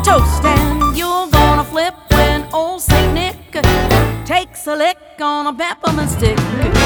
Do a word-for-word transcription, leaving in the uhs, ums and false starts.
toast and you're gonna flip when old Saint Nick takes a lick on a peppermint stick.